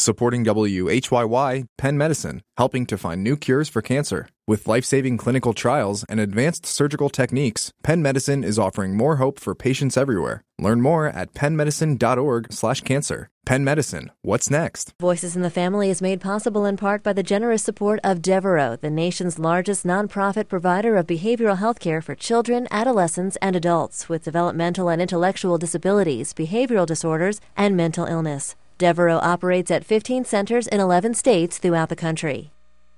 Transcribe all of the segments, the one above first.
Supporting WHYY, Penn Medicine, helping to find new cures for cancer. With life-saving clinical trials and advanced surgical techniques, Penn Medicine is offering more hope for patients everywhere. Learn more at pennmedicine.org/cancer. Penn Medicine, what's next? Voices in the Family is made possible in part by the generous support of Devereaux, the nation's largest nonprofit provider of behavioral health care for children, adolescents, and adults with developmental and intellectual disabilities, behavioral disorders, and mental illness. Devereaux operates at 15 centers in 11 states throughout the country.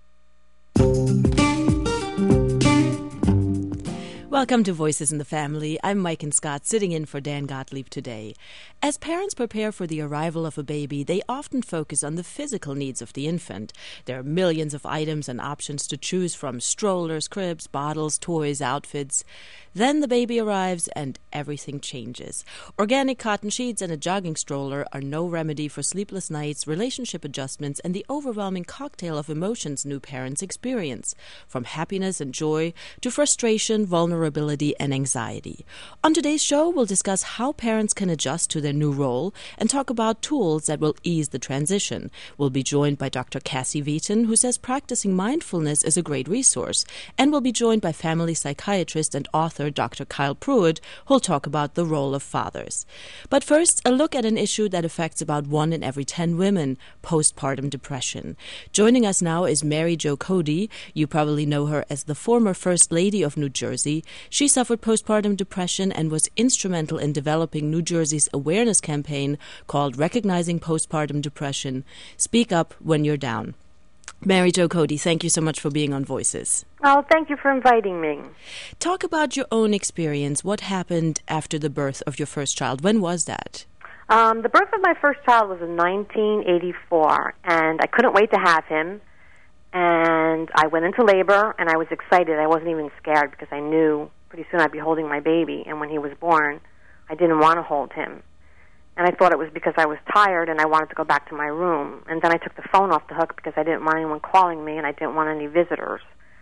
Welcome to Voices in the Family. I'm Mike and Scott, sitting in for Dan Gottlieb today. As parents prepare for the arrival of a baby, they often focus on the physical needs of the infant. There are millions of items and options to choose from: strollers, cribs, bottles, toys, outfits. Then the baby arrives and everything changes. Organic cotton sheets and a jogging stroller are no remedy for sleepless nights, relationship adjustments, and the overwhelming cocktail of emotions new parents experience, from happiness and joy to frustration, vulnerability, and anxiety. On today's show, we'll discuss how parents can adjust to their new role and talk about tools that will ease the transition. We'll be joined by Dr. Cassie Veaton, who says practicing mindfulness is a great resource, and we'll be joined by family psychiatrist and author Dr. Kyle Pruitt, who'll talk about the role of fathers. But first, a look at an issue that affects about 1 in every 10 women: postpartum depression. Joining us now is Mary Jo Cody. You probably know her as the former First Lady of New Jersey. She suffered postpartum depression and was instrumental in developing New Jersey's awareness campaign called Recognizing Postpartum Depression. Speak up when you're down. Mary Jo Cody, thank you so much for being on Voices. Oh, thank you for inviting me. Talk about your own experience. What happened after the birth of your first child? When was that? The birth of my first child was in 1984, and I couldn't wait to have him. And I went into labor, and I was excited. I wasn't even scared because I knew pretty soon I'd be holding my baby. And when he was born, I didn't want to hold him. And I thought it was because I was tired and I wanted to go back to my room. And then I took the phone off the hook because I didn't want anyone calling me and I didn't want any visitors.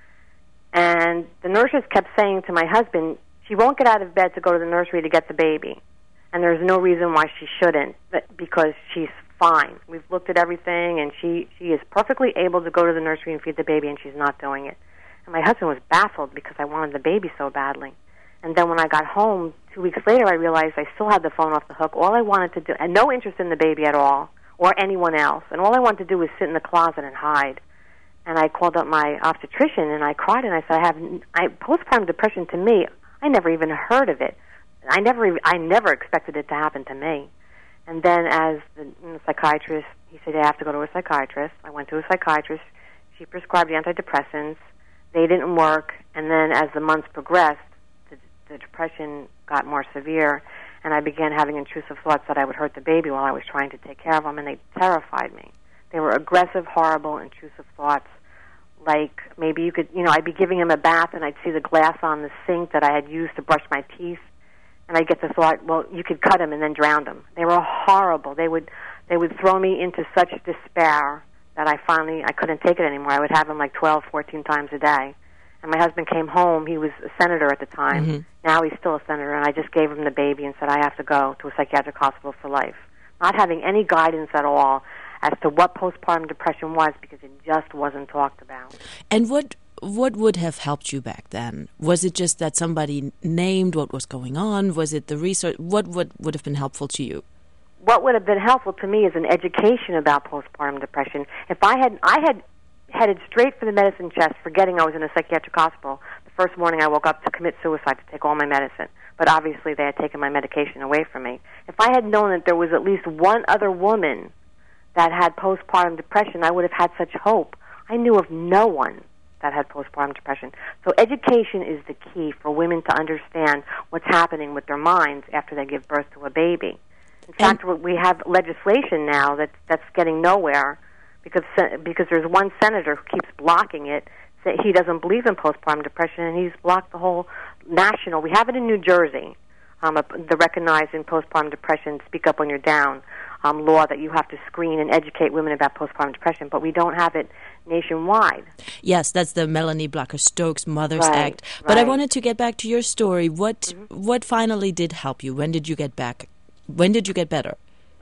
And the nurses kept saying to my husband, she won't get out of bed to go to the nursery to get the baby. And there's no reason why she shouldn't, because she's fine. We've looked at everything, and she is perfectly able to go to the nursery and feed the baby, and she's not doing it. And my husband was baffled because I wanted the baby so badly. And then when I got home 2 weeks later, I realized I still had the phone off the hook. All I wanted to do, and no interest in the baby at all, or anyone else, and all I wanted to do was sit in the closet and hide. And I called up my obstetrician, and I cried, and I said, postpartum depression to me, I never even heard of it. I never expected it to happen to me. And then as the psychiatrist, he said, you have to go to a psychiatrist. I went to a psychiatrist. She prescribed antidepressants. They didn't work. And then as the months progressed, the depression got more severe, and I began having intrusive thoughts that I would hurt the baby while I was trying to take care of him, and they terrified me. They were aggressive, horrible, intrusive thoughts. Like maybe you could, I'd be giving him a bath, and I'd see the glass on the sink that I had used to brush my teeth, and I'd get the thought, well, you could cut him and then drown him. They were horrible. They would throw me into such despair that I couldn't take it anymore. I would have him like 12, 14 times a day. And my husband came home. He was a senator at the time. Mm-hmm. Now he's still a senator, and I just gave him the baby and said, I have to go to a psychiatric hospital for life. Not having any guidance at all as to what postpartum depression was, because it just wasn't talked about. And what would have helped you back then? Was it just that somebody named what was going on? Was it the research? What would have been helpful to you? What would have been helpful to me is an education about postpartum depression. If I had headed straight for the medicine chest, forgetting I was in a psychiatric hospital. The first morning I woke up to commit suicide, to take all my medicine. But obviously they had taken my medication away from me. If I had known that there was at least one other woman that had postpartum depression, I would have had such hope. I knew of no one that had postpartum depression. So education is the key for women to understand what's happening with their minds after they give birth to a baby. In fact, we have legislation now that's getting nowhere, because there's one senator who keeps blocking it. He doesn't believe in postpartum depression, and he's blocked the whole national. We have it in New Jersey, the Recognizing Postpartum Depression, Speak Up When You're Down law, that you have to screen and educate women about postpartum depression, but we don't have it nationwide. Yes, that's the Melanie Blocker-Stokes Mothers Act. But I wanted to get back to your story. What finally did help you? When did you get back? When did you get better?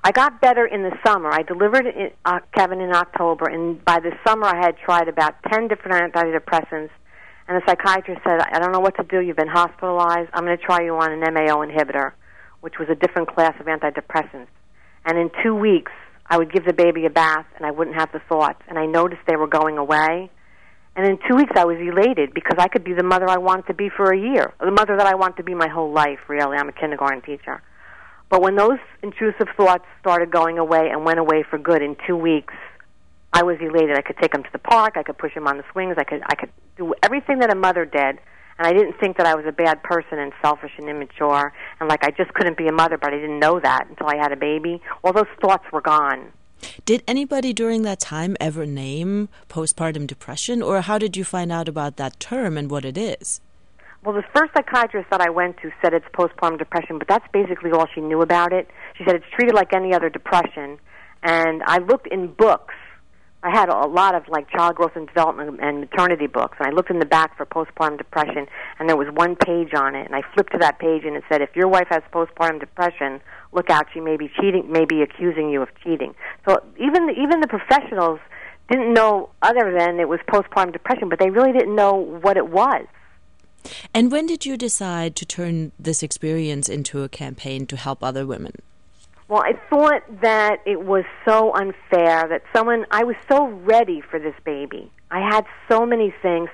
I got better in the summer. I delivered Kevin in October, and by the summer I had tried about 10 different antidepressants, and the psychiatrist said, I don't know what to do. You've been hospitalized. I'm going to try you on an MAO inhibitor, which was a different class of antidepressants. And in 2 weeks, I would give the baby a bath, and I wouldn't have the thoughts, and I noticed they were going away. And in 2 weeks, I was elated because I could be the mother I wanted to be for a year, the mother that I wanted to be my whole life, really. I'm a kindergarten teacher. But when those intrusive thoughts started going away and went away for good in 2 weeks, I was elated. I could take him to the park. I could push him on the swings. I could do everything that a mother did. And I didn't think that I was a bad person and selfish and immature and like I just couldn't be a mother, but I didn't know that until I had a baby. All those thoughts were gone. Did anybody during that time ever name postpartum depression, or how did you find out about that term and what it is? Well, the first psychiatrist that I went to said it's postpartum depression, but that's basically all she knew about it. She said it's treated like any other depression. And I looked in books. I had a lot of like child growth and development and maternity books, and I looked in the back for postpartum depression, and there was one page on it, and I flipped to that page, and it said, if your wife has postpartum depression, look out, she may be cheating, may be accusing you of cheating. So even the professionals didn't know other than it was postpartum depression, but they really didn't know what it was. And when did you decide to turn this experience into a campaign to help other women? Well, I thought that it was so unfair that I was so ready for this baby. I had so many things,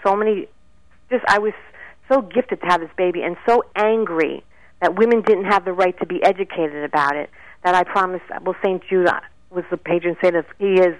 I was so gifted to have this baby and so angry that women didn't have the right to be educated about it, that I promised, well, St. Jude was the patron saint of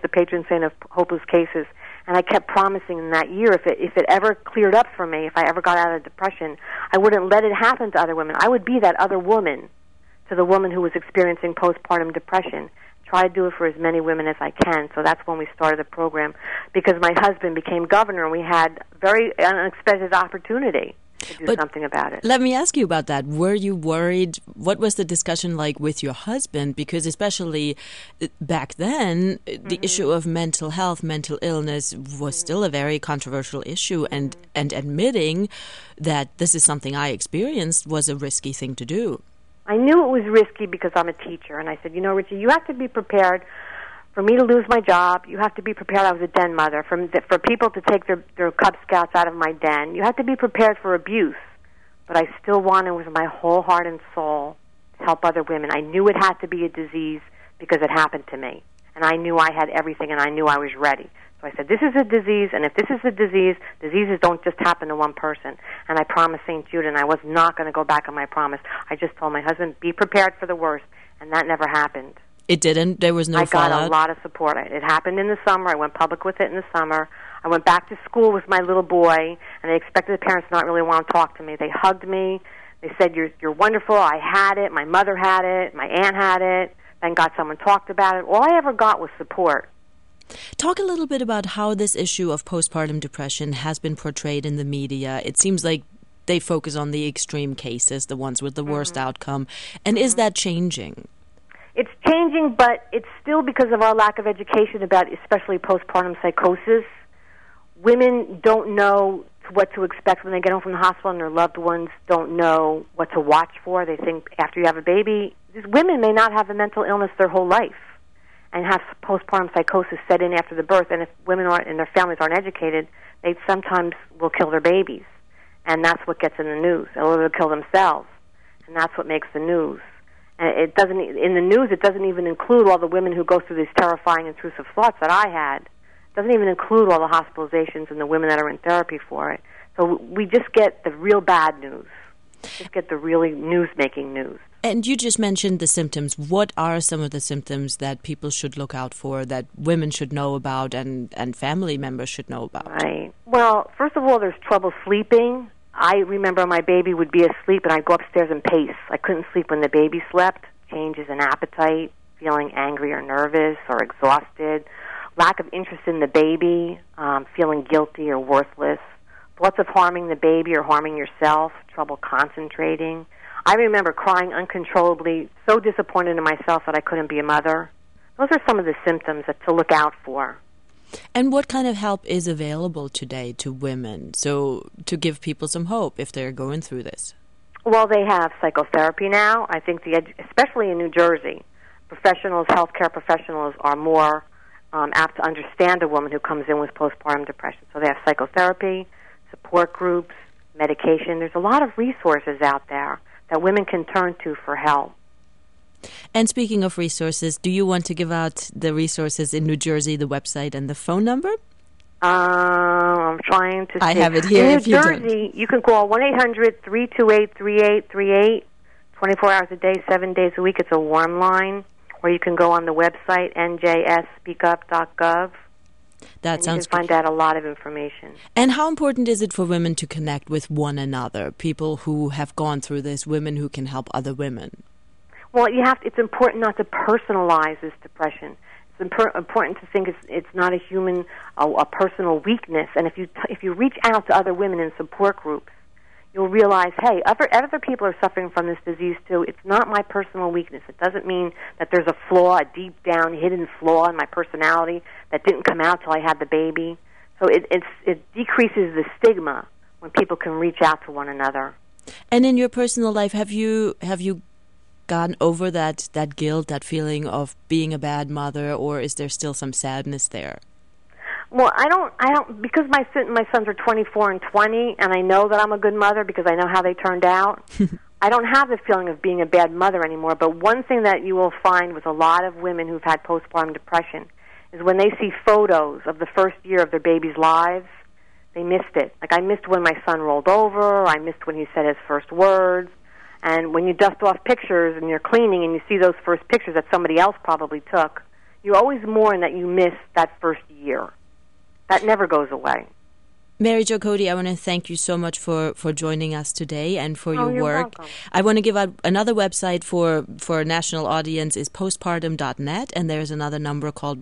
hopeless cases, and I kept promising in that year if it ever cleared up for me, if I ever got out of depression, I wouldn't let it happen to other women. I would be that other woman to the woman who was experiencing postpartum depression. Try to do it for as many women as I can. So that's when we started the program, because my husband became governor and we had very unexpected opportunity to do something about it. Let me ask you about that. Were you worried? What was the discussion like with your husband? Because especially back then, the issue of mental health, mental illness was still a very controversial issue, and admitting that this is something I experienced was a risky thing to do. I knew it was risky because I'm a teacher, and I said, Richie, you have to be prepared for me to lose my job. You have to be prepared. I was a den mother. For people to take their Cub Scouts out of my den. You have to be prepared for abuse. But I still wanted with my whole heart and soul to help other women. I knew it had to be a disease because it happened to me. And I knew I had everything, and I knew I was ready. So I said, this is a disease, and if this is a disease, diseases don't just happen to one person. And I promised St. Jude, and I was not going to go back on my promise. I just told my husband, be prepared for the worst, and that never happened. It didn't? There was no fallout? I got a lot of support. It happened in the summer. I went public with it in the summer. I went back to school with my little boy, and they expected the parents to not really want to talk to me. They hugged me. They said, you're wonderful. I had it. My mother had it. My aunt had it. Thank God someone talked about it. All I ever got was support. Talk a little bit about how this issue of postpartum depression has been portrayed in the media. It seems like they focus on the extreme cases, the ones with the worst outcome. And is that changing? It's changing, but it's still because of our lack of education about especially postpartum psychosis. Women don't know what to expect when they get home from the hospital, and their loved ones don't know what to watch for. They think after you have a baby, these women may not have a mental illness their whole life and have postpartum psychosis set in after the birth. And if women and their families aren't educated, they sometimes will kill their babies. And that's what gets in the news. Or they'll kill themselves. And that's what makes the news. And it doesn't, in the news, it doesn't even include all the women who go through these terrifying, intrusive thoughts that I had. It doesn't even include all the hospitalizations and the women that are in therapy for it. So we just get the real bad news. Just get the really news-making news. And you just mentioned the symptoms. What are some of the symptoms that people should look out for, that women should know about and family members should know about? Right. Well, first of all, there's trouble sleeping. I remember my baby would be asleep, and I'd go upstairs and pace. I couldn't sleep when the baby slept. Changes in appetite, feeling angry or nervous or exhausted, lack of interest in the baby, feeling guilty or worthless, thoughts of harming the baby or harming yourself, trouble concentrating. I remember crying uncontrollably, so disappointed in myself that I couldn't be a mother. Those are some of the symptoms to look out for. And what kind of help is available today to women, so to give people some hope if they're going through this? Well, they have psychotherapy now. I think especially in New Jersey, professionals, healthcare professionals, are more apt to understand a woman who comes in with postpartum depression. So they have psychotherapy, support groups, medication. There's a lot of resources out there that women can turn to for help. And speaking of resources, do you want to give out the resources in New Jersey, the website and the phone number? I'm trying to see. I have it here. In if New you Jersey, don't. you can call 1-800-328-3838, 24 hours a day, 7 days a week. It's a warm line. Or you can go on the website, njsspeakup.gov. That sounds you can find out a lot of information. And how important is it for women to connect with one another, people who have gone through this, women who can help other women? Well, it's important not to personalize this depression. It's important to think it's not a personal weakness. And if you reach out to other women in support groups, you'll realize, hey, other people are suffering from this disease too. It's not my personal weakness. It doesn't mean that there's a flaw, a deep down hidden flaw in my personality that didn't come out till I had the baby. So it decreases the stigma when people can reach out to one another. And in your personal life, have you gotten over that guilt, that feeling of being a bad mother, or is there still some sadness there? Well, I don't, because my sons are 24 and 20, and I know that I'm a good mother because I know how they turned out. I don't have the feeling of being a bad mother anymore, but one thing that you will find with a lot of women who've had postpartum depression is when they see photos of the first year of their baby's lives, they missed it. Like, I missed when my son rolled over, I missed when he said his first words, and when you dust off pictures and you're cleaning and you see those first pictures that somebody else probably took, you always mourn that you missed that first year. That never goes away. Mary Jo Cody, I want to thank you so much for joining us today and for your you're work. Welcome. I want to give out another website for a national audience is postpartum.net, and there's another number called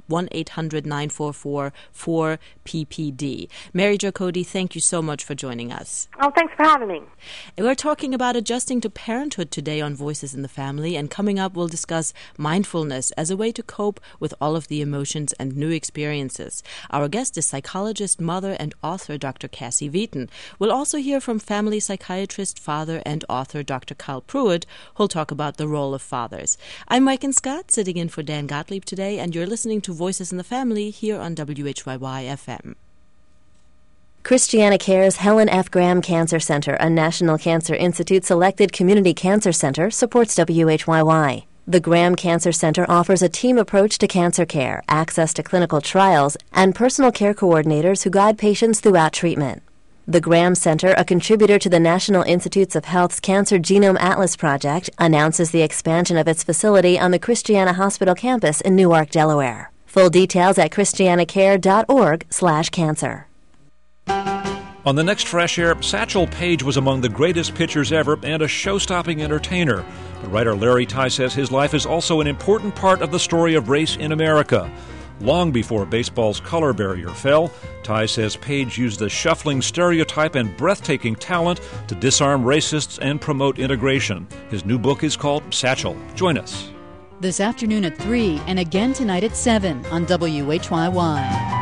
1-800-944-4PPD. Mary Jo Cody, thank you so much for joining us. Oh, thanks for having me. We're talking about adjusting to parenthood today on Voices in the Family, and coming up we'll discuss mindfulness as a way to cope with all of the emotions and new experiences. Our guest is psychologist, mother, and author Dr. Cassie Wheaton. We'll also hear from family psychiatrist, father, and author Dr. Kyle Pruitt, who'll talk about the role of fathers. I'm Maiken Scott, sitting in for Dan Gottlieb today, and you're listening to Voices in the Family here on WHYY-FM. Christiana Care's Helen F. Graham Cancer Center, a National Cancer Institute-selected community cancer center, supports WHYY. The Graham Cancer Center offers a team approach to cancer care, access to clinical trials, and personal care coordinators who guide patients throughout treatment. The Graham Center, a contributor to the National Institutes of Health's Cancer Genome Atlas project, announces the expansion of its facility on the Christiana Hospital campus in Newark, Delaware. Full details at christianacare.org/cancer. On the next Fresh Air, Satchel Paige was among the greatest pitchers ever and a show-stopping entertainer. But writer Larry Tye says his life is also an important part of the story of race in America. Long before baseball's color barrier fell, Tye says Paige used the shuffling stereotype and breathtaking talent to disarm racists and promote integration. His new book is called Satchel. Join us. This afternoon at 3 and again tonight at 7 on WHYY.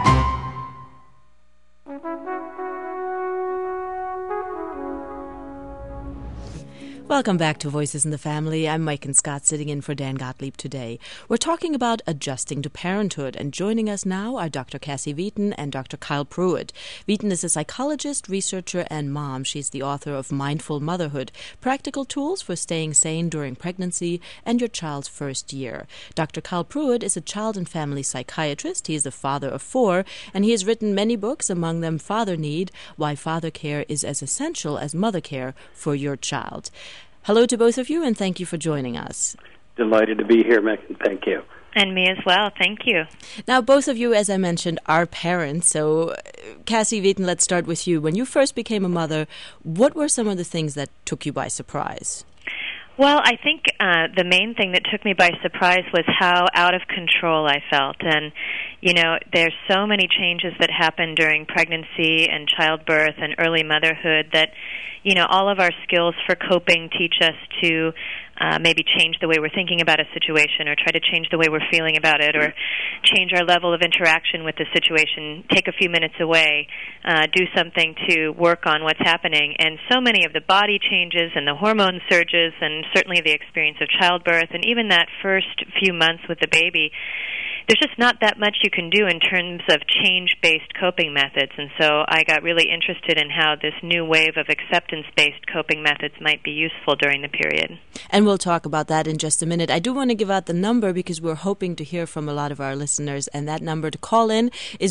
Welcome back to Voices in the Family. I'm Maiken Scott, sitting in for Dan Gottlieb today. We're talking about adjusting to parenthood, and joining us now are Dr. Cassie Wheaton and Dr. Kyle Pruitt. Wheaton is a psychologist, researcher, and mom. She's the author of Mindful Motherhood, Practical Tools for Staying Sane During Pregnancy and Your Child's First Year. Dr. Kyle Pruitt is a child and family psychiatrist. He is the father of 4, and he has written many books, among them Father Need, Why Father Care is as Essential as Mother Care for Your Child. Hello to both of you, and thank you for joining us. Delighted to be here, Megan. Thank you. And me as well. Thank you. Now, both of you, as I mentioned, are parents. So, Cassie Wheaton, let's start with you. When you first became a mother, what were some of the things that took you by surprise? Well, I think the main thing that took me by surprise was how out of control I felt. And, you know, there's so many changes that happen during pregnancy and childbirth and early motherhood that, you know, all of our skills for coping teach us to maybe change the way we're thinking about a situation, or try to change the way we're feeling about it, or change our level of interaction with the situation, take a few minutes away, do something to work on what's happening. And so many of the body changes and the hormone surges, and certainly the experience of childbirth, and even that first few months with the baby, there's just not that much you can do in terms of change-based coping methods. And so I got really interested in how this new wave of acceptance-based coping methods might be useful during the period. And we'll talk about that in just a minute. I do want to give out the number because we're hoping to hear from a lot of our listeners, and that number to call in is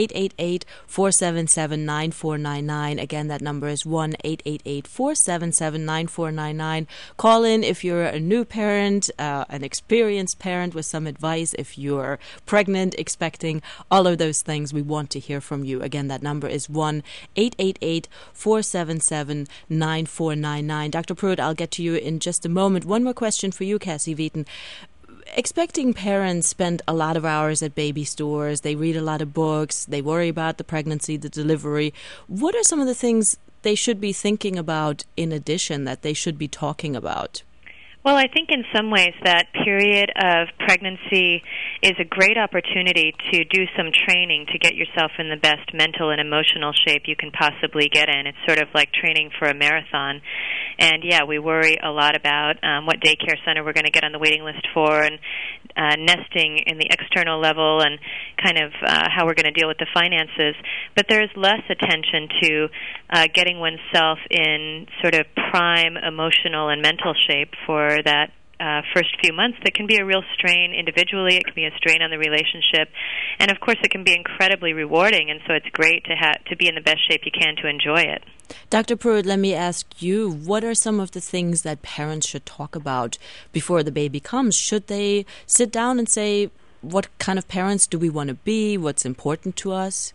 1-888-477-9499. Again, that number is 1-888-477-9499. Call in if you're a new parent, an experienced parent with some advice, if you're pregnant, expecting, all of those things. We want to hear from you. Again, that number is 1-888-477-9499. Dr. Pruitt, I'll get to you in just a moment. One more question for you, Cassie Wheaton. Expecting parents spend a lot of hours at baby stores. They read a lot of books. They worry about the pregnancy, the delivery. What are some of the things they should be thinking about in addition, that they should be talking about? Well, I think in some ways that period of pregnancy is a great opportunity to do some training to get yourself in the best mental and emotional shape you can possibly get in. It's sort of like training for a marathon. And, yeah, we worry a lot about what daycare center we're going to get on the waiting list for, and nesting in the external level, and kind of how we're going to deal with the finances. But there's less attention to getting oneself in sort of prime emotional and mental shape for that first few months. That can be a real strain individually. It can be a strain on the relationship, and of course it can be incredibly rewarding, and so it's great to be in the best shape you can to enjoy it. Dr. Pruitt, let me ask you, what are some of the things that parents should talk about before the baby comes? Should they sit down and say, what kind of parents do we want to be? What's important to us?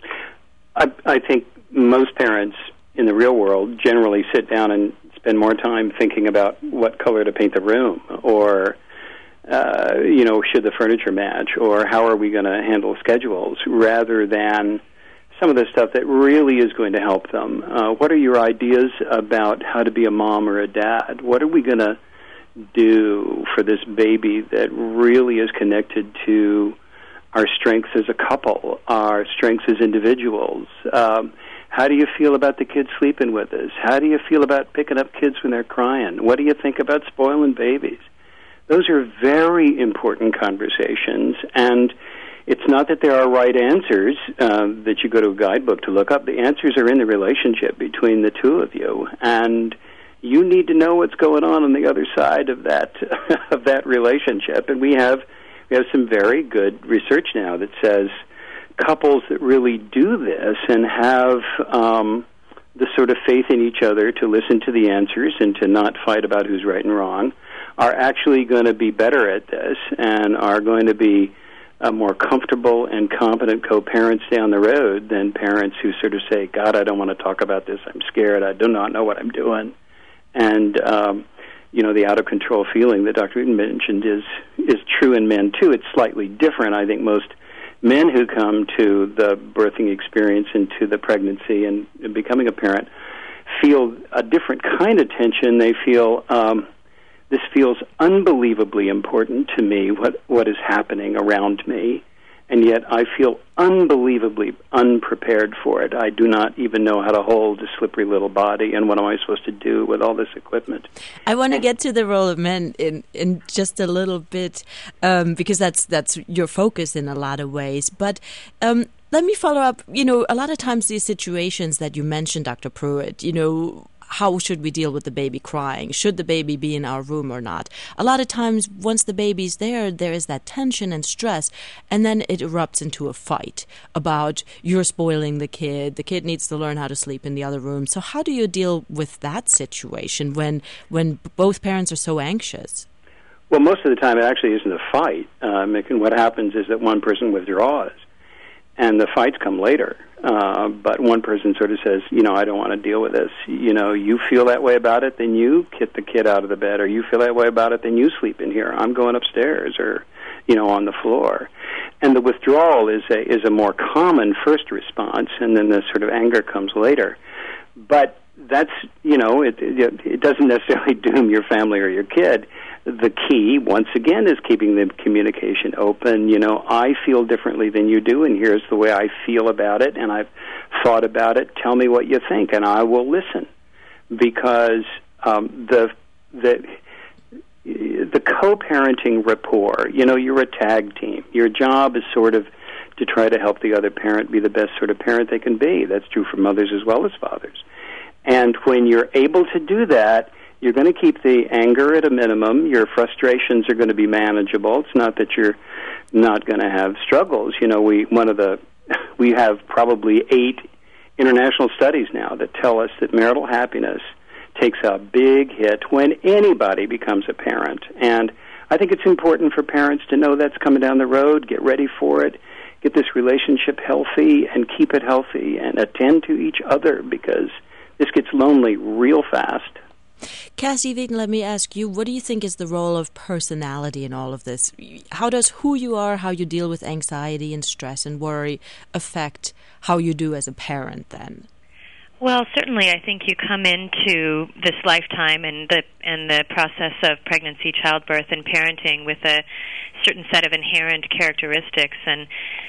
I think most parents in the real world generally sit down and spend more time thinking about what color to paint the room, or should the furniture match, or how are we going to handle schedules, rather than some of the stuff that really is going to help them. What are your ideas about how to be a mom or a dad? What are we going to do for this baby that really is connected to our strengths as a couple, our strengths as individuals? How do you feel about the kids sleeping with us? How do you feel about picking up kids when they're crying? What do you think about spoiling babies? Those are very important conversations, and it's not that there are right answers that you go to a guidebook to look up. The answers are in the relationship between the two of you, and you need to know what's going on the other side of that of that relationship. And we have some very good research now that says couples that really do this and have the sort of faith in each other to listen to the answers and to not fight about who's right and wrong are actually going to be better at this, and are going to be more comfortable and competent co-parents down the road than parents who sort of say, God, I don't want to talk about this, I'm scared, I do not know what I'm doing. And the out-of-control feeling that Dr. Wheaton mentioned is true in men, too. It's slightly different. I think most men who come to the birthing experience and to the pregnancy and becoming a parent feel a different kind of tension. They feel, this feels unbelievably important to me, what is happening around me, and yet I feel unbelievably unprepared for it. I do not even know how to hold a slippery little body, and what am I supposed to do with all this equipment? I want to get to the role of men in just a little bit, because that's your focus in a lot of ways. But let me follow up. A lot of times these situations that you mentioned, Dr. Pruitt, how should we deal with the baby crying? Should the baby be in our room or not? A lot of times, once the baby's there is that tension and stress, and then it erupts into a fight about you're spoiling the kid needs to learn how to sleep in the other room. So how do you deal with that situation when both parents are so anxious? Well, most of the time it actually isn't a fight. And what happens is that one person withdraws, and the fights come later. But one person sort of says, I don't want to deal with this. You feel that way about it, then you get the kid out of the bed, or you feel that way about it, then you sleep in here. I'm going upstairs, or, on the floor. And the withdrawal is a more common first response, and then the sort of anger comes later. But that's, it doesn't necessarily doom your family or your kid. The key, once again, is keeping the communication open. I feel differently than you do, and here's the way I feel about it, and I've thought about it. Tell me what you think, and I will listen. Because the co-parenting rapport, you're a tag team. Your job is sort of to try to help the other parent be the best sort of parent they can be. That's true for mothers as well as fathers. And when you're able to do that, you're going to keep the anger at a minimum. Your frustrations are going to be manageable. It's not that you're not going to have struggles. We have probably 8 international studies now that tell us that marital happiness takes a big hit when anybody becomes a parent. And I think it's important for parents to know that's coming down the road, get ready for it, get this relationship healthy and keep it healthy and attend to each other, because this gets lonely real fast. Cassie Wheaton, let me ask you, what do you think is the role of personality in all of this? How does who you are, how you deal with anxiety and stress and worry affect how you do as a parent then? Well, certainly I think you come into this lifetime and the process of pregnancy, childbirth, and parenting with a certain set of inherent characteristics. And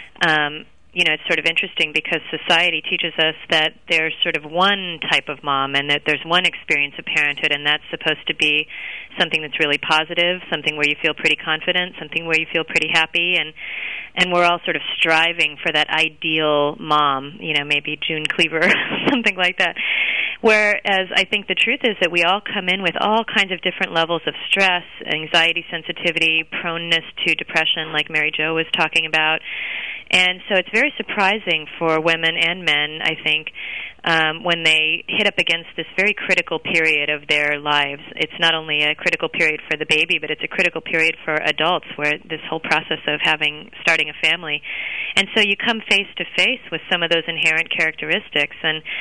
it's sort of interesting because society teaches us that there's sort of one type of mom and that there's one experience of parenthood, and that's supposed to be something that's really positive, something where you feel pretty confident, something where you feel pretty happy, and we're all sort of striving for that ideal mom, maybe June Cleaver, something like that. Whereas I think the truth is that we all come in with all kinds of different levels of stress, anxiety, sensitivity, proneness to depression, like Mary Jo was talking about. And so it's very surprising for women and men, I think, when they hit up against this very critical period of their lives. It's not only a critical period for the baby, but it's a critical period for adults, where this whole process of starting a family. And so you come face to face with some of those inherent characteristics.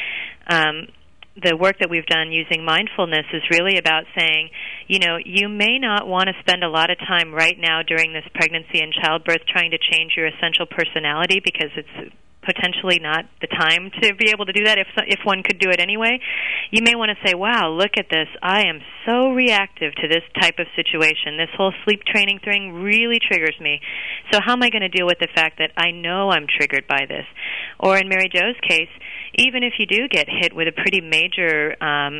And the work that we've done using mindfulness is really about saying, you may not want to spend a lot of time right now during this pregnancy and childbirth trying to change your essential personality, because it's potentially not the time to be able to do that if one could do it anyway. You may want to say, wow, look at this. I am so reactive to this type of situation. This whole sleep training thing really triggers me. So how am I going to deal with the fact that I know I'm triggered by this? Or in Mary Jo's case, even if you do get hit with a pretty major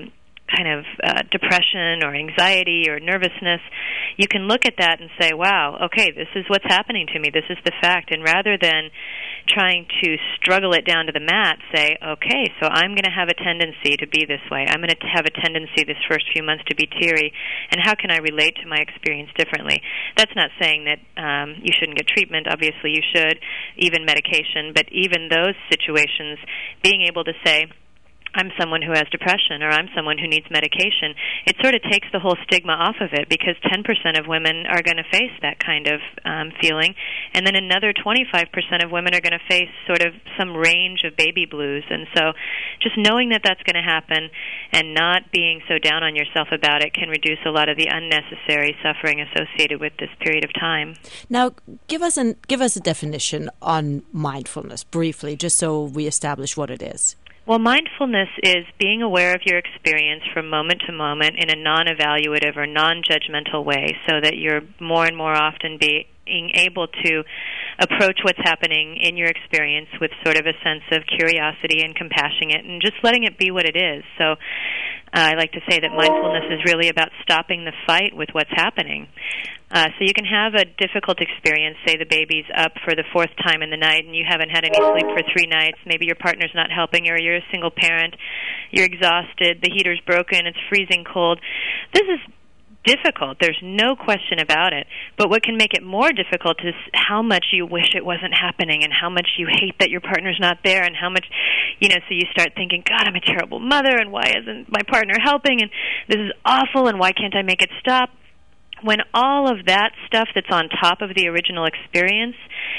depression or anxiety or nervousness, you can look at that and say, wow, okay, this is what's happening to me. This is the fact. And rather than trying to struggle it down to the mat, say, okay, so I'm going to have a tendency to be this way. I'm going to have a tendency this first few months to be teary. And how can I relate to my experience differently? That's not saying that you shouldn't get treatment. Obviously you should, even medication. But even those situations, being able to say, I'm someone who has depression, or I'm someone who needs medication, it sort of takes the whole stigma off of it, because 10% of women are going to face that kind of feeling, and then another 25% of women are going to face sort of some range of baby blues. And so just knowing that that's going to happen and not being so down on yourself about it can reduce a lot of the unnecessary suffering associated with this period of time. Now, give us a definition on mindfulness, briefly, just so we establish what it is. Well, mindfulness is being aware of your experience from moment to moment in a non-evaluative or non-judgmental way, so that you're more and more often being able to approach what's happening in your experience with sort of a sense of curiosity and compassion, and just letting it be what it is. So I like to say that mindfulness is really about stopping the fight with what's happening. So you can have a difficult experience, say the baby's up for the 4th time in the night and you haven't had any sleep for 3 nights, maybe your partner's not helping, or you're a single parent, you're exhausted, the heater's broken, it's freezing cold. This is difficult, there's no question about it. But what can make it more difficult is how much you wish it wasn't happening, and how much you hate that your partner's not there, and how much, so you start thinking, God, I'm a terrible mother, and why isn't my partner helping, and this is awful, and why can't I make it stop? When all of that stuff that's on top of the original experience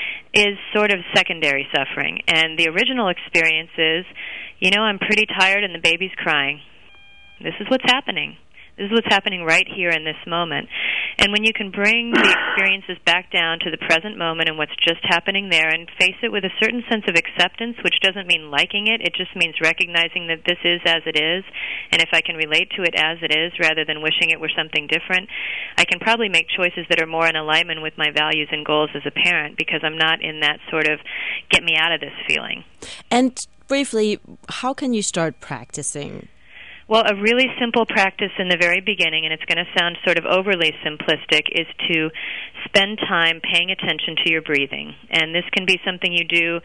is sort of secondary suffering, and the original experience is, I'm pretty tired and the baby's crying. This is what's happening. This is what's happening right here in this moment. And when you can bring the experiences back down to the present moment and what's just happening there and face it with a certain sense of acceptance, which doesn't mean liking it, it just means recognizing that this is as it is, and if I can relate to it as it is rather than wishing it were something different, I can probably make choices that are more in alignment with my values and goals as a parent because I'm not in that sort of get me out of this feeling. And briefly, how can you start practicing? Well, a really simple practice in the very beginning, and it's going to sound sort of overly simplistic, is to spend time paying attention to your breathing. And this can be something you do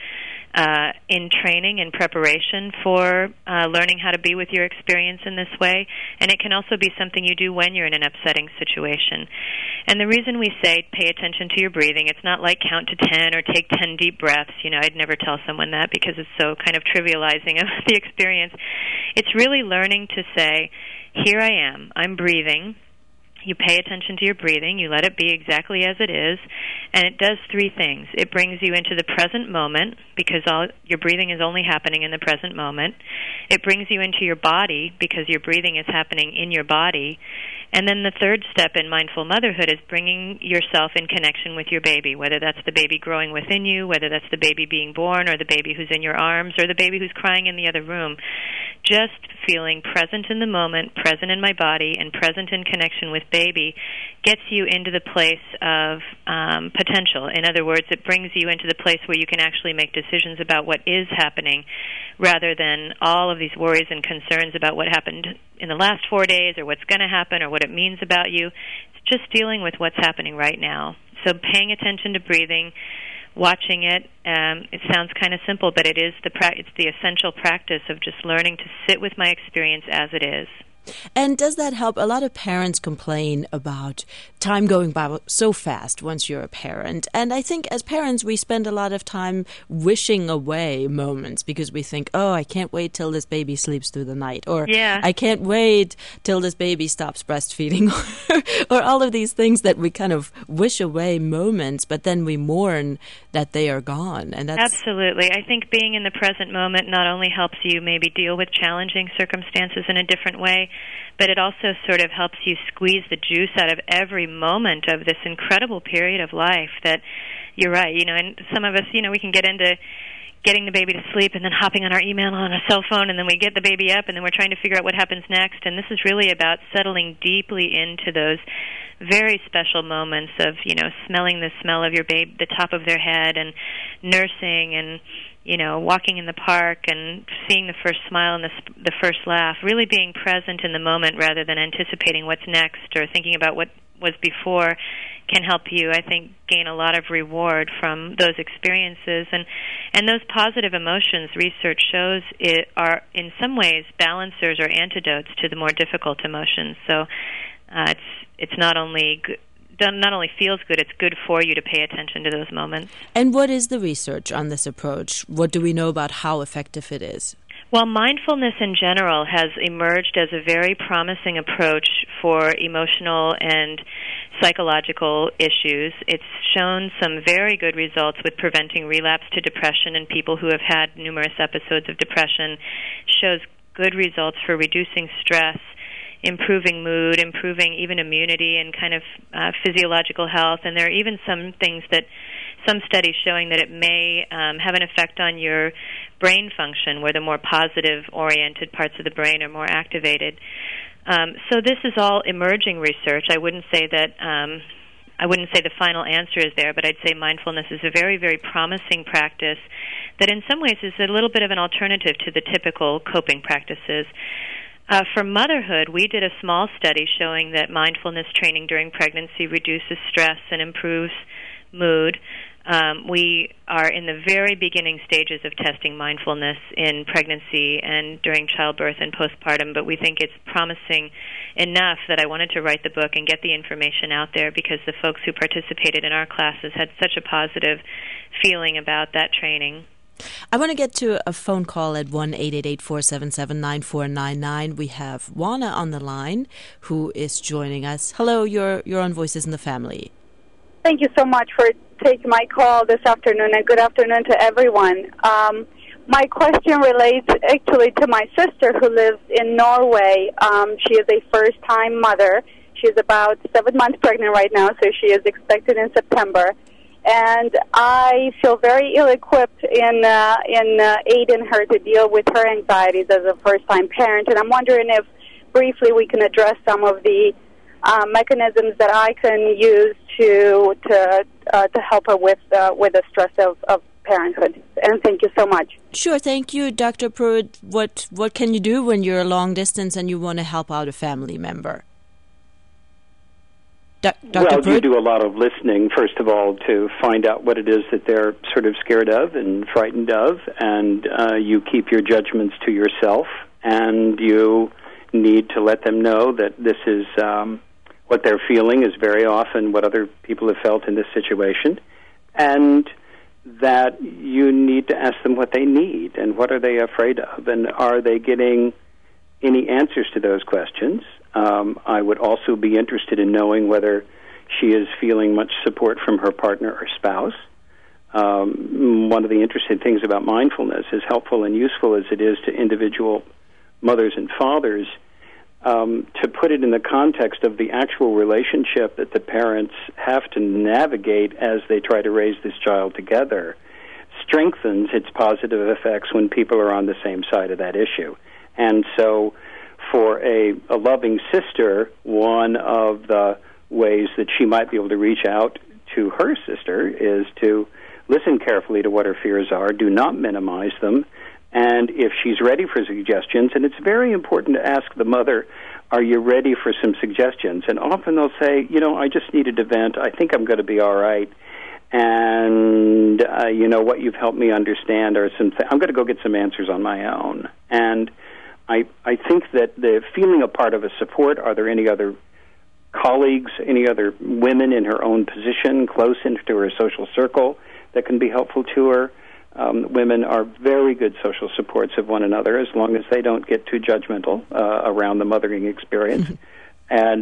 in training, in preparation for learning how to be with your experience in this way. And it can also be something you do when you're in an upsetting situation. And the reason we say pay attention to your breathing, it's not like count to 10 or take 10 deep breaths. You know, I'd never tell someone that because it's so kind of trivializing of the experience. It's really learning to say, here I am, I'm breathing. You pay attention to your breathing, you let it be exactly as it is, and it does three things. It brings you into the present moment, because your breathing is only happening in the present moment. It brings you into your body, because your breathing is happening in your body. And then the third step in mindful motherhood is bringing yourself in connection with your baby, whether that's the baby growing within you, whether that's the baby being born, or the baby who's in your arms, or the baby who's crying in the other room. Just feeling present in the moment, present in my body, and present in connection with baby gets you into the place of potential. In other words, it brings you into the place where you can actually make decisions about what is happening rather than all of these worries and concerns about what happened in the last 4 days or what's going to happen or what it means about you. It's just dealing with what's happening right now. So paying attention to breathing, watching it, it sounds kind of simple, but it's the essential practice of just learning to sit with my experience as it is. And does that help? A lot of parents complain about time going by so fast once you're a parent. And I think as parents, we spend a lot of time wishing away moments because we think, oh, I can't wait till this baby sleeps through the night. Or I can't wait till this baby stops breastfeeding. Or all of these things that we kind of wish away moments, but then we mourn that they are gone. And that's Absolutely. I think being in the present moment not only helps you maybe deal with challenging circumstances in a different way, but it also sort of helps you squeeze the juice out of every moment of this incredible period of life that you're right, and some of us, we can get into getting the baby to sleep and then hopping on our email on a cell phone, and then we get the baby up and then we're trying to figure out what happens next. And this is really about settling deeply into those very special moments of, smelling the smell of your baby, the top of their head, and nursing and walking in the park and seeing the first smile and the first laugh, really being present in the moment rather than anticipating what's next or thinking about what was before can help you, I think, gain a lot of reward from those experiences. And those positive emotions, research shows, are in some ways balancers or antidotes to the more difficult emotions. So it's not only feels good, it's good for you to pay attention to those moments. And what is the research on this approach? What do we know about how effective it is? Well, mindfulness in general has emerged as a very promising approach for emotional and psychological issues. It's shown some very good results with preventing relapse to depression in people who have had numerous episodes of depression, shows good results for reducing stress, improving mood, improving even immunity and kind of physiological health. And there are even some studies showing that it may have an effect on your brain function, where the more positive-oriented parts of the brain are more activated. So this is all emerging research. I wouldn't say the final answer is there, but I'd say mindfulness is a very, very promising practice that in some ways is a little bit of an alternative to the typical coping practices. For motherhood, we did a small study showing that mindfulness training during pregnancy reduces stress and improves mood. We are in the very beginning stages of testing mindfulness in pregnancy and during childbirth and postpartum, but we think it's promising enough that I wanted to write the book and get the information out there because the folks who participated in our classes had such a positive feeling about that training. I want to get to a phone call at 1-888-477-9499. We have Juana on the line who is joining us. Hello, you're on Voices in the Family. Thank you so much for taking my call this afternoon, and good afternoon to everyone. My question relates actually to my sister who lives in Norway. She is a first-time mother. She's about 7 months pregnant right now, so she is expected in September. And I feel very ill-equipped in aiding her to deal with her anxieties as a first-time parent. And I'm wondering if briefly we can address some of the mechanisms that I can use to help her with the stress of parenthood. And thank you so much. Sure, thank you, Dr. Pruitt. What can you do when you're a long distance and you want to help out a family member? Well, you do a lot of listening, first of all, to find out what it is that they're sort of scared of and frightened of, and you keep your judgments to yourself, and you need to let them know that this is what they're feeling is very often what other people have felt in this situation, and that you need to ask them what they need and what are they afraid of, and are they getting any answers to those questions. I would also be interested in knowing whether she is feeling much support from her partner or spouse. One of the interesting things about mindfulness, as helpful and useful as it is to individual mothers and fathers, to put it in the context of the actual relationship that the parents have to navigate as they try to raise this child together, strengthens its positive effects when people are on the same side of that issue. And so for a loving sister, one of the ways that she might be able to reach out to her sister is to listen carefully to what her fears are, do not minimize them, and if she's ready for suggestions, and it's very important to ask the mother, are you ready for some suggestions? And often they'll say, I just needed to vent, I think I'm going to be all right, and what you've helped me understand are I'm going to go get some answers on my own. And I think that the feeling a part of a support, are there any other colleagues, any other women in her own position, close into her social circle that can be helpful to her? Women are very good social supports of one another as long as they don't get too judgmental around the mothering experience, and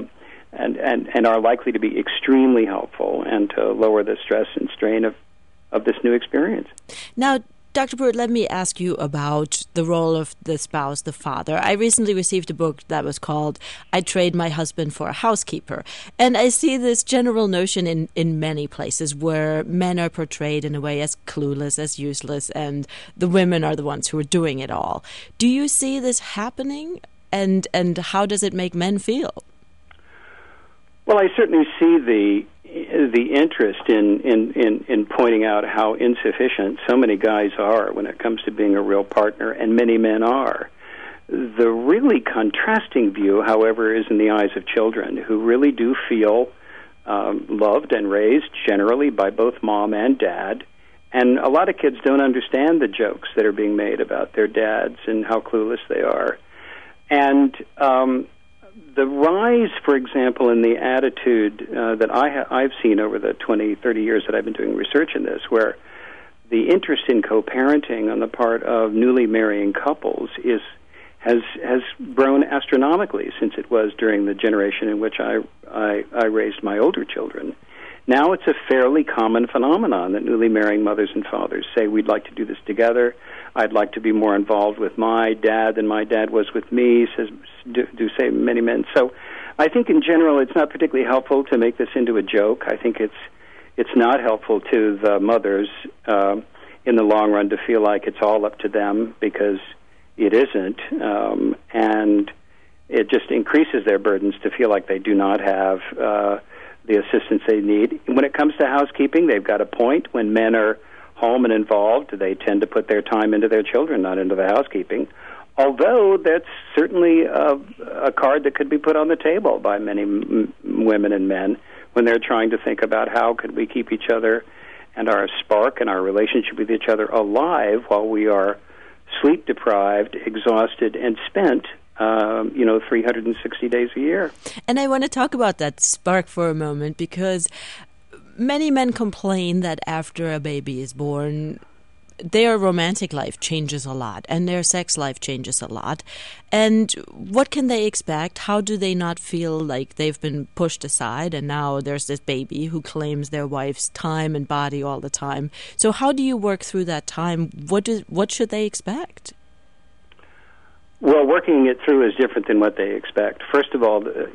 are likely to be extremely helpful and to lower the stress and strain of this new experience. Now, Dr. Pruitt, let me ask you about the role of the spouse, the father. I recently received a book that was called I Trade My Husband for a Housekeeper. And I see this general notion in many places where men are portrayed in a way as clueless, as useless, and the women are the ones who are doing it all. Do you see this happening? And how does it make men feel? Well, I certainly see the interest in pointing out how insufficient so many guys are when it comes to being a real partner, and many men are. The really contrasting view, however, is in the eyes of children who really do feel loved and raised generally by both mom and dad. And a lot of kids don't understand the jokes that are being made about their dads and how clueless they are. And the rise, for example, in the attitude that I've seen over the 20, 30 years that I've been doing research in this, where the interest in co-parenting on the part of newly marrying couples has grown astronomically since it was during the generation in which I raised my older children. Now it's a fairly common phenomenon that newly marrying mothers and fathers say, we'd like to do this together. I'd like to be more involved with my dad than my dad was with me, do say many men. So I think in general it's not particularly helpful to make this into a joke. I think it's not helpful to the mothers in the long run to feel like it's all up to them, because it isn't. And it just increases their burdens to feel like they do not have the assistance they need. When it comes to housekeeping, they've got a point. When men are home and involved, they tend to put their time into their children, not into the housekeeping. Although that's certainly a card that could be put on the table by many women and men when they're trying to think about how could we keep each other and our spark and our relationship with each other alive while we are sleep-deprived, exhausted, and spent 360 days a year. And I want to talk about that spark for a moment, because many men complain that after a baby is born, their romantic life changes a lot and their sex life changes a lot. And what can they expect? How do they not feel like they've been pushed aside and now there's this baby who claims their wife's time and body all the time? So how do you work through that time? What should they expect? Well, working it through is different than what they expect. First of all, the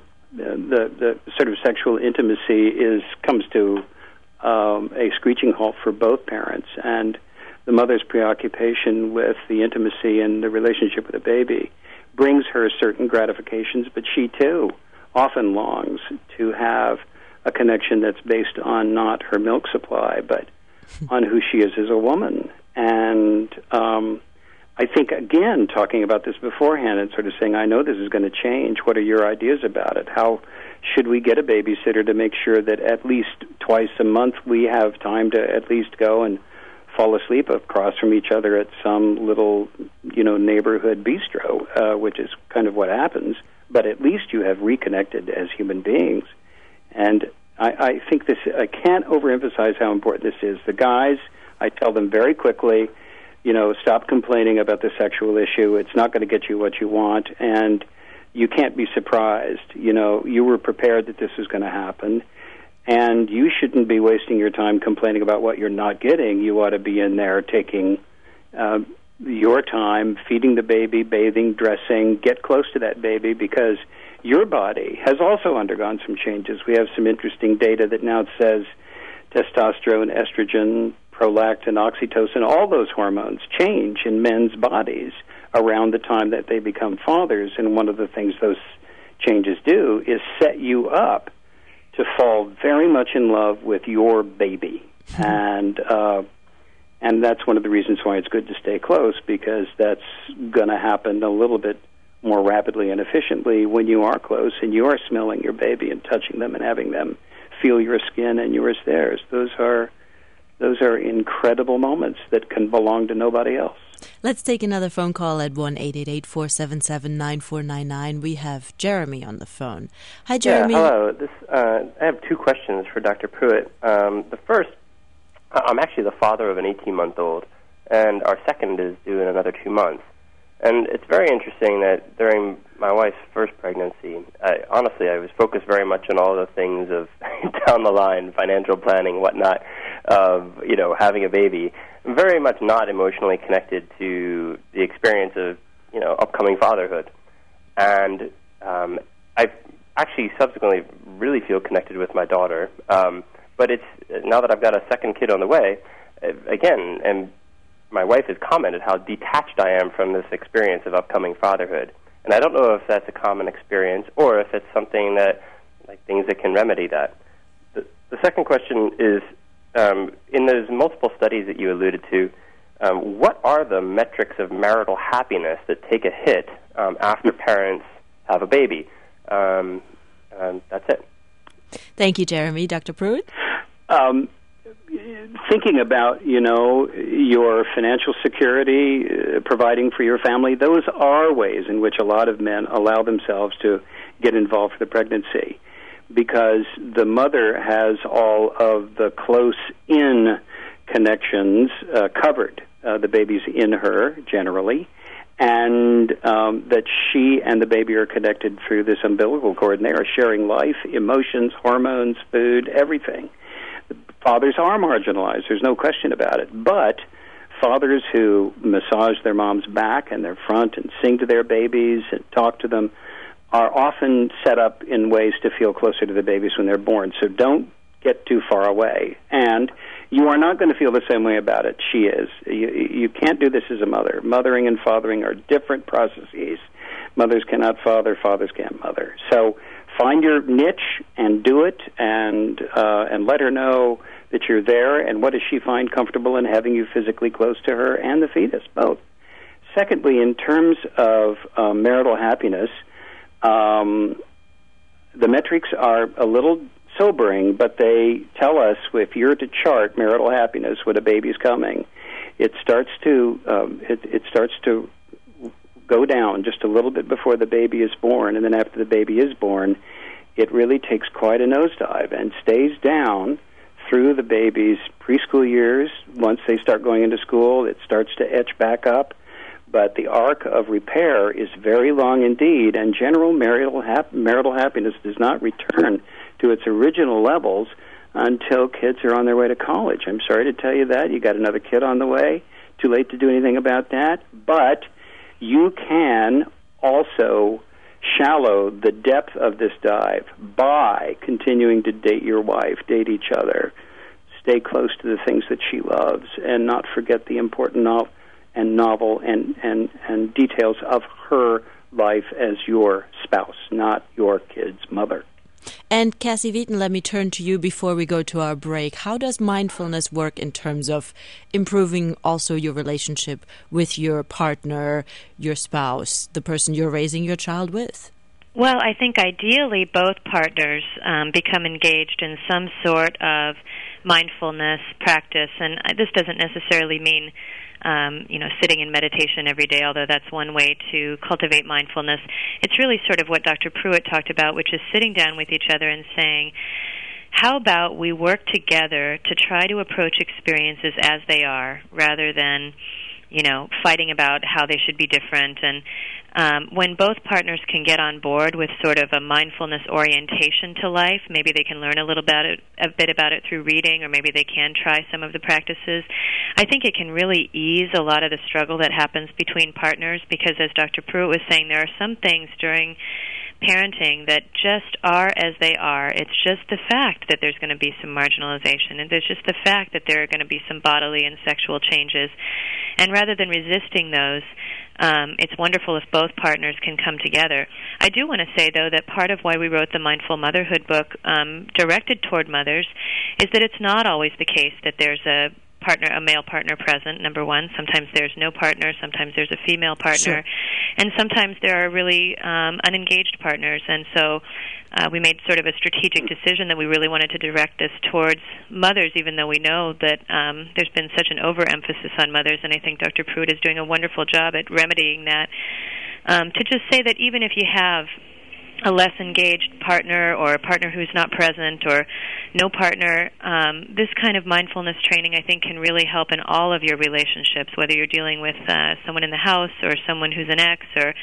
sort of sexual intimacy comes to a screeching halt for both parents, and the mother's preoccupation with the intimacy and the relationship with the baby brings her certain gratifications, but she too often longs to have a connection that's based on not her milk supply, but on who she is as a woman. And I think, again, talking about this beforehand and sort of saying, I know this is going to change. What are your ideas about it? How should we get a babysitter to make sure that at least twice a month we have time to at least go and fall asleep across from each other at some little, neighborhood bistro, which is kind of what happens. But at least you have reconnected as human beings. And I think I can't overemphasize how important this is. The guys, I tell them very quickly, stop complaining about the sexual issue. It's not going to get you what you want, and you can't be surprised. You were prepared that this was going to happen, and you shouldn't be wasting your time complaining about what you're not getting. You ought to be in there taking your time, feeding the baby, bathing, dressing, get close to that baby, because your body has also undergone some changes. We have some interesting data that now says testosterone, estrogen, prolactin, oxytocin, all those hormones change in men's bodies around the time that they become fathers. And one of the things those changes do is set you up to fall very much in love with your baby. And that's one of the reasons why it's good to stay close, because that's going to happen a little bit more rapidly and efficiently when you are close and you are smelling your baby and touching them and having them feel your skin and yours theirs. Those are incredible moments that can belong to nobody else. Let's take another phone call at 1-888-477-9499. We have Jeremy on the phone. Hi, Jeremy. Yeah, hello. I have two questions for Dr. Pruitt. The first, I'm actually the father of an 18-month-old, and our second is due in another 2 months. And it's very interesting that during my wife's first pregnancy, I was focused very much on all the things of down the line, financial planning, whatnot, of having a baby. I'm very much not emotionally connected to the experience of upcoming fatherhood, and I actually subsequently really feel connected with my daughter. But it's now that I've got a second kid on the way, again, and my wife has commented how detached I am from this experience of upcoming fatherhood. And I don't know if that's a common experience or if it's something that, things that can remedy that. The second question is, in those multiple studies that you alluded to, what are the metrics of marital happiness that take a hit after parents have a baby? That's it. Thank you, Jeremy. Dr. Pruitt? Thinking about, your financial security, providing for your family, those are ways in which a lot of men allow themselves to get involved with the pregnancy, because the mother has all of the close-in connections covered. The baby's in her, generally, and that she and the baby are connected through this umbilical cord, and they are sharing life, emotions, hormones, food, everything. Fathers are marginalized, there's no question about it, but fathers who massage their mom's back and their front and sing to their babies and talk to them are often set up in ways to feel closer to the babies when they're born. So don't get too far away. And you are not going to feel the same way about it. She is. You can't do this as a mother. Mothering and fathering are different processes. Mothers cannot father, fathers can't mother. So find your niche and do it, and let her know that you're there, and what does she find comfortable in having you physically close to her and the fetus, both. Secondly, in terms of marital happiness, the metrics are a little sobering, but they tell us if you're to chart marital happiness when a baby's coming, it starts to go down just a little bit before the baby is born, and then after the baby is born, it really takes quite a nosedive and stays down through the baby's preschool years. Once they start going into school, it starts to etch back up. But the arc of repair is very long indeed, and general marital happiness does not return to its original levels until kids are on their way to college. I'm sorry to tell you that. You got another kid on the way. Too late to do anything about that. But you can also shallow the depth of this dive by continuing to date your wife, date each other, stay close to the things that she loves, and not forget the important novel and details of her life as your spouse, not your kid's mother. And Cassie Wheaton, let me turn to you before we go to our break. How does mindfulness work in terms of improving also your relationship with your partner, your spouse, the person you're raising your child with? Well, I think ideally both partners become engaged in some sort of mindfulness practice, and this doesn't necessarily mean sitting in meditation every day, although that's one way to cultivate mindfulness. It's really sort of what Dr. Pruitt talked about, which is sitting down with each other and saying, how about we work together to try to approach experiences as they are, rather than, fighting about how they should be different. And when both partners can get on board with sort of a mindfulness orientation to life, maybe they can learn a bit about it through reading, or maybe they can try some of the practices. I think it can really ease a lot of the struggle that happens between partners, because as Dr. Pruitt was saying, there are some things during parenting that just are as they are. It's just the fact that there's going to be some marginalization, and there's just the fact that there are going to be some bodily and sexual changes. And rather than resisting those, it's wonderful if both partners can come together. I do want to say, though, that part of why we wrote the Mindful Motherhood book directed toward mothers is that it's not always the case that there's a male partner present, number one. Sometimes there's no partner, sometimes there's a female partner, and sometimes there are really unengaged partners. And so we made sort of a strategic decision that we really wanted to direct this towards mothers, even though we know that there's been such an overemphasis on mothers, and I think Dr. Pruitt is doing a wonderful job at remedying that. To just say that even if you have a less engaged partner, or a partner who's not present, or no partner, this kind of mindfulness training, I think, can really help in all of your relationships, whether you're dealing with someone in the house, or someone who's an ex, or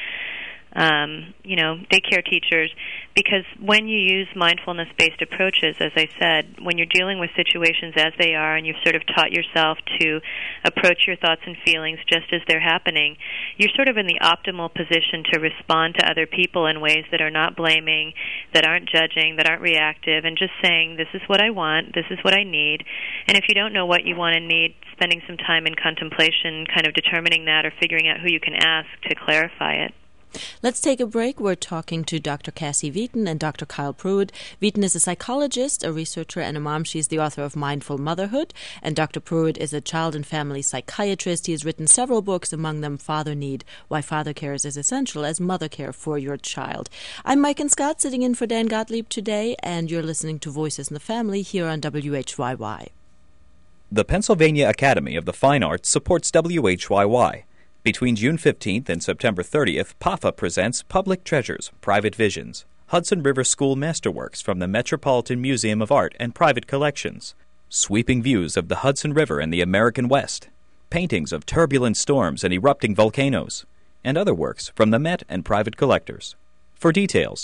daycare teachers, because when you use mindfulness-based approaches, as I said, when you're dealing with situations as they are, and you've sort of taught yourself to approach your thoughts and feelings just as they're happening, you're sort of in the optimal position to respond to other people in ways that are not blaming, that aren't judging, that aren't reactive, and just saying, this is what I want, this is what I need. And if you don't know what you want and need, spending some time in contemplation, kind of determining that, or figuring out who you can ask to clarify it. Let's take a break. We're talking to Dr. Cassie Wheaton and Dr. Kyle Pruitt. Wheaton is a psychologist, a researcher, and a mom. She's the author of Mindful Motherhood. And Dr. Pruitt is a child and family psychiatrist. He has written several books, among them Father Need, Why Father Care is as Essential as Mother Care for Your Child. I'm Mike and Scott, sitting in for Dan Gottlieb today, and you're listening to Voices in the Family here on WHYY. The Pennsylvania Academy of the Fine Arts supports WHYY. Between June 15th and September 30th, PAFA presents Public Treasures, Private Visions, Hudson River School Masterworks from the Metropolitan Museum of Art and Private Collections, sweeping views of the Hudson River and the American West, paintings of turbulent storms and erupting volcanoes, and other works from the Met and private collectors. For details,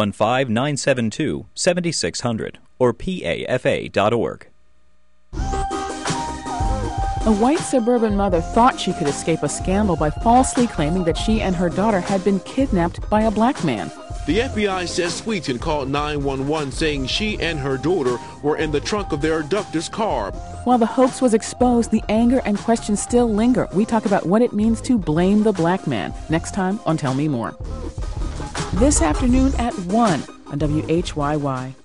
215-972-7600 or pafa.org. A white suburban mother thought she could escape a scandal by falsely claiming that she and her daughter had been kidnapped by a black man. The FBI says Sweeten called 911 saying she and her daughter were in the trunk of their abductor's car. While the hoax was exposed, the anger and questions still linger. We talk about what it means to blame the black man next time on Tell Me More. This afternoon at 1 on WHYY.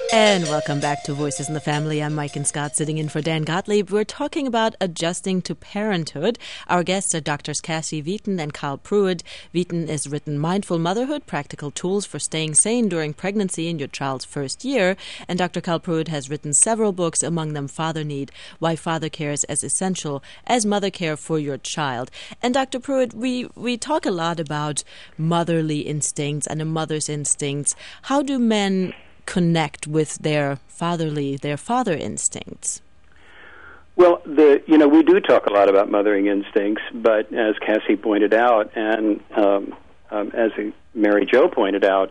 And welcome back to Voices in the Family. I'm Mike and Scott, sitting in for Dan Gottlieb. We're talking about adjusting to parenthood. Our guests are Drs. Cassie Wheaton and Carl Pruitt. Wheaton has written Mindful Motherhood, Practical Tools for Staying Sane During Pregnancy in Your Child's First Year. And Dr. Carl Pruitt has written several books, among them Father Need, Why Father Care is as Essential as Mother Care for Your Child. And Dr. Pruitt, we talk a lot about motherly instincts and a mother's instincts. How do men connect with their father instincts? Well, we do talk a lot about mothering instincts, but as Cassie pointed out, and as Mary Jo pointed out,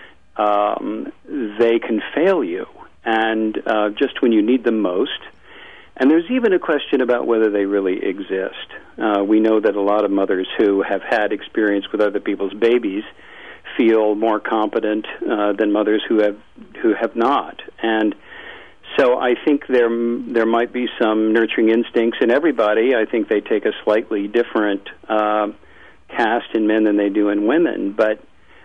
they can fail you, and just when you need them most. And there's even a question about whether they really exist. We know that a lot of mothers who have had experience with other people's babies feel more competent than mothers who have not, and so I think there might be some nurturing instincts in everybody. I think they take a slightly different cast in men than they do in women, but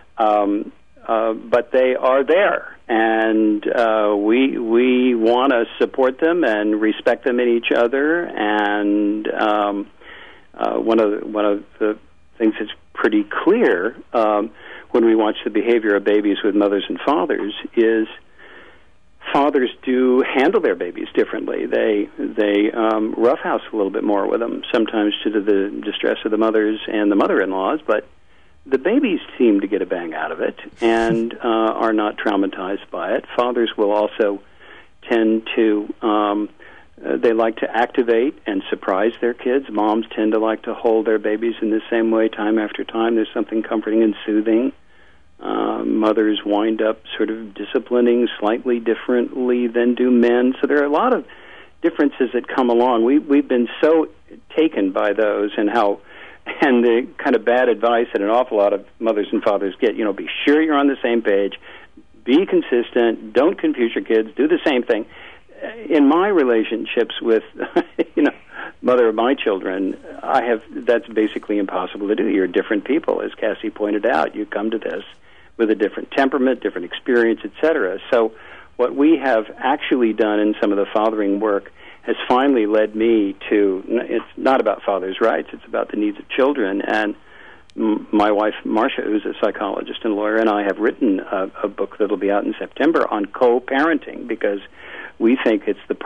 they are there, and we want to support them and respect them in each other. And one of the things that's pretty clear when we watch the behavior of babies with mothers and fathers is fathers do handle their babies differently. They roughhouse a little bit more with them, sometimes due to the distress of the mothers and the mother-in-laws, but the babies seem to get a bang out of it and are not traumatized by it. Fathers will also tend to they like to activate and surprise their kids. Moms tend to like to hold their babies in the same way time after time. There's something comforting and soothing. Mothers wind up sort of disciplining slightly differently than do men. So there are a lot of differences that come along. We've been so taken by those and the kind of bad advice that an awful lot of mothers and fathers get. Be sure you're on the same page. Be consistent. Don't confuse your kids. Do the same thing. In my relationships with, mother of my children, that's basically impossible to do. You're different people, as Cassie pointed out. You come to this with a different temperament, different experience, etc. So what we have actually done in some of the fathering work has finally led me to, it's not about fathers' rights, it's about the needs of children. And my wife, Marcia, who's a psychologist and lawyer, and I have written a book that'll be out in September on co-parenting, because we think it's the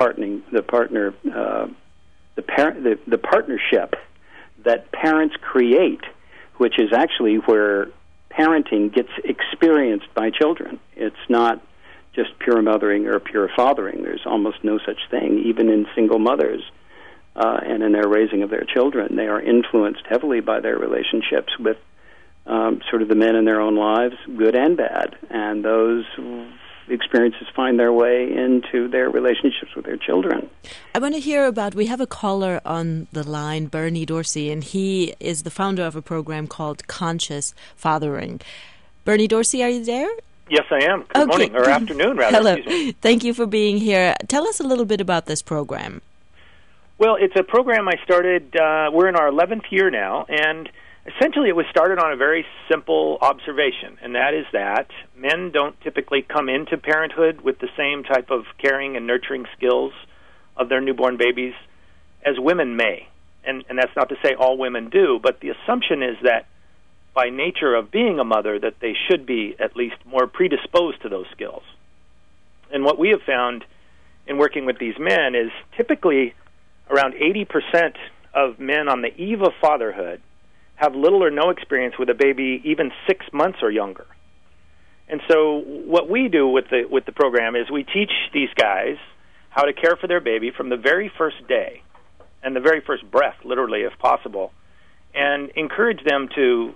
partnership that parents create, which is actually where parenting gets experienced by children. It's not just pure mothering or pure fathering. There's almost no such thing, even in single mothers and in their raising of their children. They are influenced heavily by their relationships with sort of the men in their own lives, good and bad, and those experiences find their way into their relationships with their children. I want to hear we have a caller on the line, Bernie Dorsey, and he is the founder of a program called Conscious Fathering. Bernie Dorsey, are you there? Yes, I am. Good morning, or afternoon, rather. Hello. Thank you for being here. Tell us a little bit about this program. Well, it's a program I started, we're in our 11th year now, and essentially it was started on a very simple observation, and that is that men don't typically come into parenthood with the same type of caring and nurturing skills of their newborn babies as women may. And that's not to say all women do, but the assumption is that by nature of being a mother that they should be at least more predisposed to those skills. And what we have found in working with these men is typically around 80% of men on the eve of fatherhood have little or no experience with a baby even 6 months or younger. And so what we do with the program is we teach these guys how to care for their baby from the very first day and the very first breath, literally, if possible, and encourage them to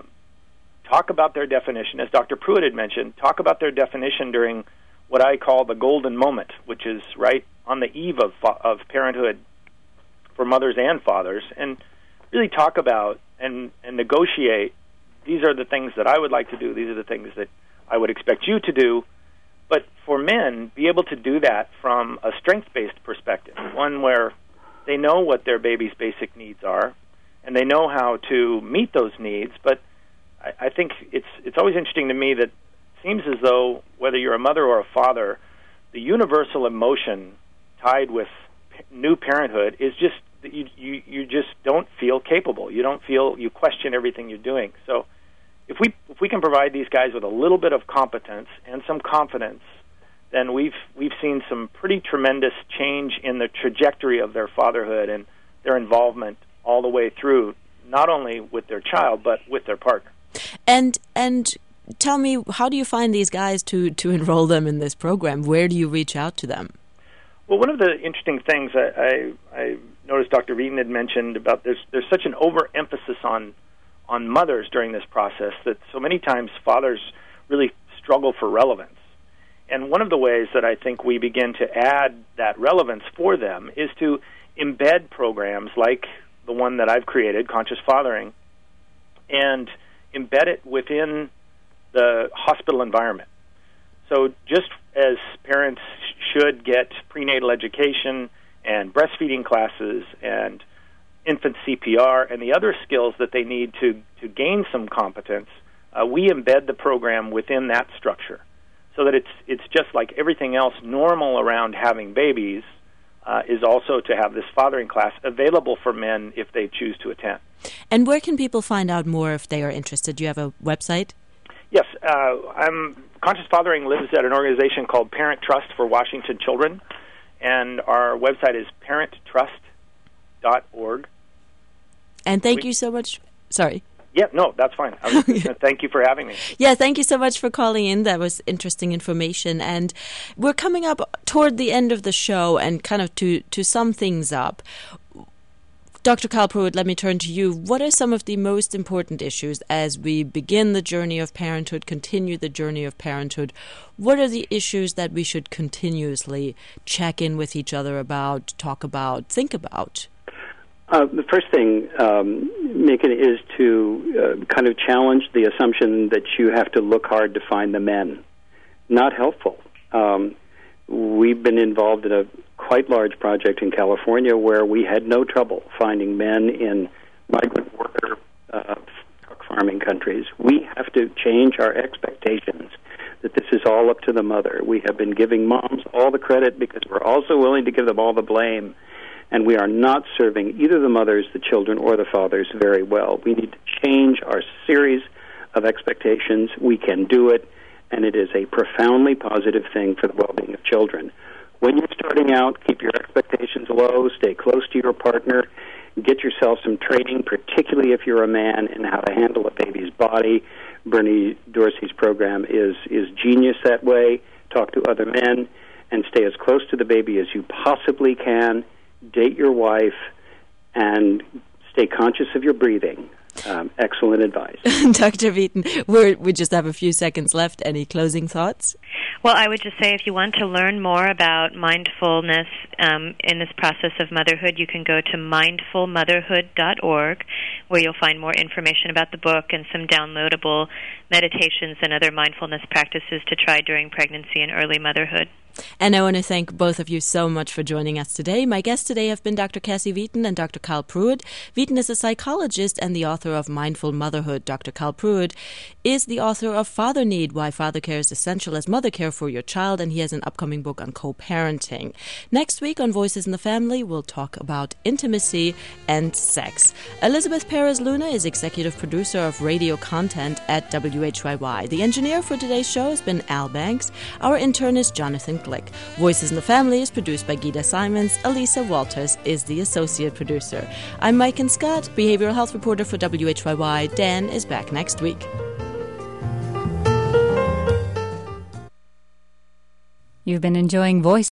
talk about their definition, as Dr. Pruitt had mentioned, talk about their definition during what I call the golden moment, which is right on the eve of parenthood for mothers and fathers, and really talk about and negotiate, these are the things that I would like to do, these are the things that I would expect you to do. But for men, be able to do that from a strength-based perspective, one where they know what their baby's basic needs are, and they know how to meet those needs. But I think it's always interesting to me that it seems as though whether you're a mother or a father, the universal emotion tied with new parenthood is just that you just don't feel capable. You question everything you're doing. So if we can provide these guys with a little bit of competence and some confidence, then we've seen some pretty tremendous change in the trajectory of their fatherhood and their involvement all the way through, not only with their child but with their partner. And tell me, how do you find these guys to enroll them in this program? Where do you reach out to them? Well, one of the interesting things I noticed Dr. Wheaton had mentioned about there's such an overemphasis on mothers during this process that so many times fathers really struggle for relevance. And one of the ways that I think we begin to add that relevance for them is to embed programs like the one that I've created, Conscious Fathering, and embed it within the hospital environment. So just as parents should get prenatal education and breastfeeding classes and infant CPR and the other skills that they need to gain some competence, we embed the program within that structure so that it's just like everything else normal around having babies is also to have this fathering class available for men if they choose to attend. And where can people find out more if they are interested? Do you have a website? Yes, Conscious Fathering lives at an organization called Parent Trust for Washington Children, and our website is parenttrust.org. And thank you so much. Sorry. Yeah, no, that's fine. Thank you for having me. Yeah, thank you so much for calling in. That was interesting information. And we're coming up toward the end of the show, and kind of to sum things up, Dr. Carl Pruitt, let me turn to you. What are some of the most important issues as we begin the journey of parenthood, continue the journey of parenthood? What are the issues that we should continuously check in with each other about, talk about, think about? The first thing, Megan, is to kind of challenge the assumption that you have to look hard to find the men. Not helpful. We've been involved in a quite large project in California where we had no trouble finding men in migrant worker truck farming countries. We have to change our expectations that this is all up to the mother. We have been giving moms all the credit because we're also willing to give them all the blame. And we are not serving either the mothers, the children, or the fathers very well. We need to change our series of expectations. We can do it, and it is a profoundly positive thing for the well-being of children. When you're starting out, keep your expectations low, stay close to your partner, get yourself some training, particularly if you're a man, in how to handle a baby's body. Bernie Dorsey's program is genius that way. Talk to other men and stay as close to the baby as you possibly can. Date your wife, and stay conscious of your breathing. Excellent advice. Dr. Wheaton, we just have a few seconds left. Any closing thoughts? Well, I would just say if you want to learn more about mindfulness in this process of motherhood, you can go to mindfulmotherhood.org, where you'll find more information about the book and some downloadable meditations and other mindfulness practices to try during pregnancy and early motherhood. And I want to thank both of you so much for joining us today. My guests today have been Dr. Cassie Wheaton and Dr. Carl Pruitt. Wheaton is a psychologist and the author of Mindful Motherhood. Dr. Carl Pruitt is the author of Father Need, Why Father Care is Essential as Mother Care for Your Child, and he has an upcoming book on co-parenting. Next week on Voices in the Family, we'll talk about intimacy and sex. Elizabeth Perez-Luna is executive producer of radio content at WHYY. The engineer for today's show has been Al Banks. Our intern is Jonathan Glick. Voices in the Family is produced by Gita Simons. Elisa Walters is the associate producer. I'm Maiken Scott, behavioral health reporter for WHYY. Dan is back next week. You've been enjoying Voices